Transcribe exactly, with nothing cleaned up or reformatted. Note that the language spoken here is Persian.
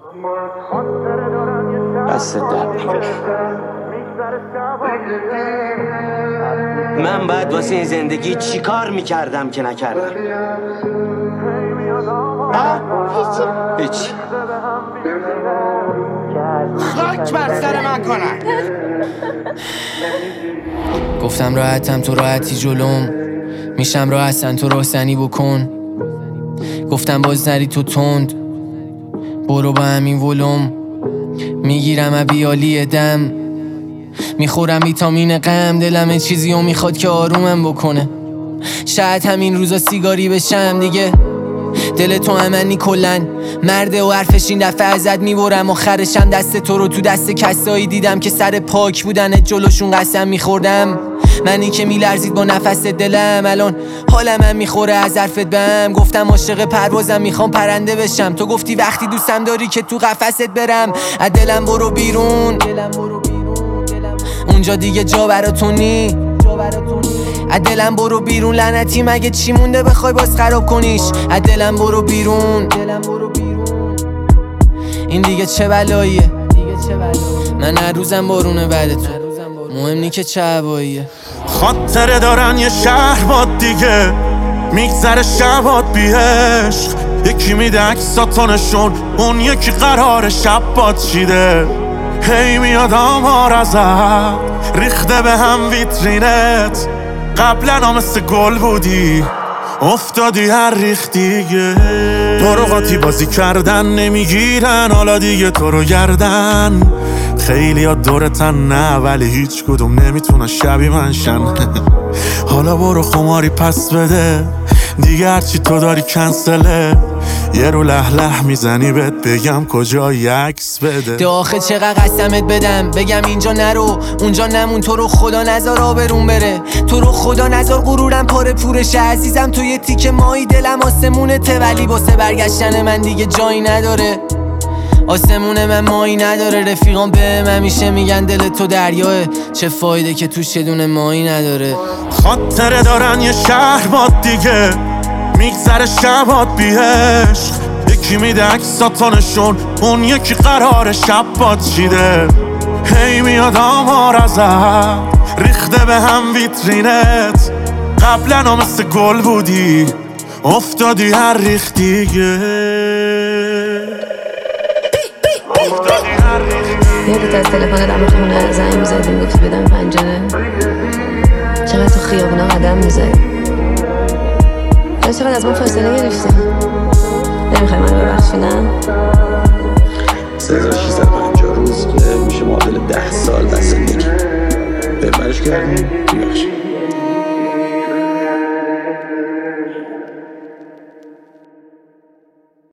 دست درد نکنه. من باید واسه این زندگی چی کار میکردم که نکردم؟ ها؟ هیچی هیچی خاک بر سر من کنن. گفتم راحتم تو راحتی جلوم، میشم راحتن تو راحتنی بکن. گفتم باز نری تو تند، برو با همین ولوم. میگیرم ابیالی دم، میخورم ویتامین غم. دلم چیزی رو میخواد که آرومم بکنه. شاید همین روزا سیگاری بشم دیگه. دل تو امنی کلن مرده و حرفش این دفعه ازت میبرم. آخرشم دست تو رو تو دست کسایی دیدم که سر پاک بودن جلوشون قسم میخوردم. منی که میلرزید با نفس دلم، الان حالم هم میخوره از حرفت بهم. گفتم عاشق پروازم میخوام پرنده بشم، تو گفتی وقتی دوستم داری که تو قفست برم. از دلم برو بیرون، اونجا دیگه جا براتون نی. از دلم برو بیرون لعنتی، مگه چی مونده بخوای باز خراب کنیش؟ از دلم برو بیرون، این دیگه چه بلاییه؟ من هر روزم بارونه بعد تو، مهم نی که چه هواییه. خاطره دارن یه شهر باد دیگه، میگذره شبات بی عشق. یکی میده عکساتونشون، اون یکی قرار شب باد چیده. هی میاد آمار ازت ریخته به هم ویترینت. قبلا ها مثل گل بودی، افتادی هر ریخت دیگه. تو رو قاطی بازی کردن نمیگیرن، حالا دیگه تو رو گردن. خیلی ها دورتن نه، ولی هیچ کدوم نمیتونه شبیه من شن. حالا برو خماری پس بده دیگه، هرچی تو داری کنسله. یه رو لح لح میزنی بهت بگم کجای عکس بده. داخل چقدر قسمت بدم بگم اینجا نرو اونجا نمون. تو رو خدا نزار آبرون بره، تو رو خدا نزار غرورم پاره پورشه. عزیزم تو یه تیکه مایی دلم آسمونته، ولی واسه برگشتن من دیگه جایی نداره. آسمون من مایی نداره، رفیقان به من همیشه میگن دل تو دریاه. چه فایده که توش یه دونه مایی نداره. خاطره دارن یه شهر باد دیگه، میگذره شبات بی عشق. یکی میده عکساتونشون، اون یکی قرار شب باد چیده. هی میاد آمار ازت ریخته به هم ویترینت. قبلا ها مثل گل بودی، افتادی هر ریخت دیگه. یادت از تلفن دم خونه زنگ میزدیم گفتی بدم پنجره؟ چقدر تو خیابونا قدم میزدی؟ چقدر از من فاصله گرفتی؟ نمیخوای منو ببخشی نه؟ سه هزار و ششصد و پنجاه روز میشه معادل ده سال بس زندگی. ببرش کردیم میبخشی.